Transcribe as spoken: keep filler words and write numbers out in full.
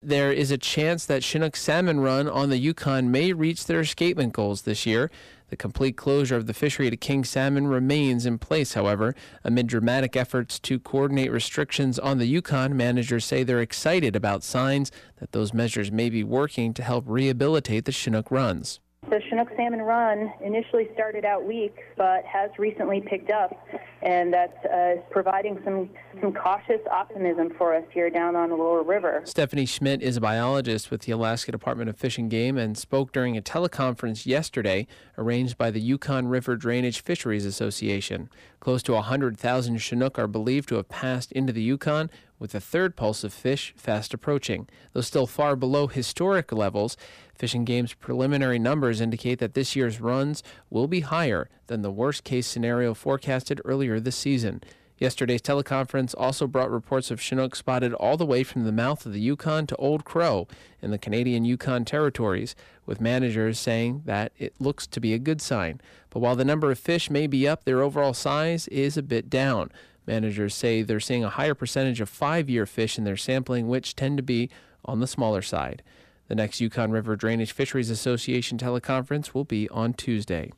there is a chance that Chinook Salmon Run on the Yukon may reach their escapement goals this year. The complete closure of the fishery to king salmon remains in place, however. Amid dramatic efforts to coordinate restrictions on the Yukon, managers say they're excited about signs that those measures may be working to help rehabilitate the Chinook runs. The Chinook Salmon Run initially started out weak, but has recently picked up, and that's uh, providing some, some cautious optimism for us here down on the Lower River. Stephanie Schmidt is a biologist with the Alaska Department of Fish and Game and spoke during a teleconference yesterday arranged by the Yukon River Drainage Fisheries Association. Close to one hundred thousand Chinook are believed to have passed into the Yukon, with a third pulse of fish fast approaching. Though still far below historic levels, Fish and Game's preliminary numbers indicate that this year's runs will be higher than the worst-case scenario forecasted earlier this season. Yesterday's teleconference also brought reports of Chinook spotted all the way from the mouth of the Yukon to Old Crow in the Canadian Yukon territories, with managers saying that it looks to be a good sign. But while the number of fish may be up, their overall size is a bit down. Managers say they're seeing a higher percentage of five-year fish in their sampling, which tend to be on the smaller side. The next Yukon River Drainage Fisheries Association teleconference will be on Tuesday.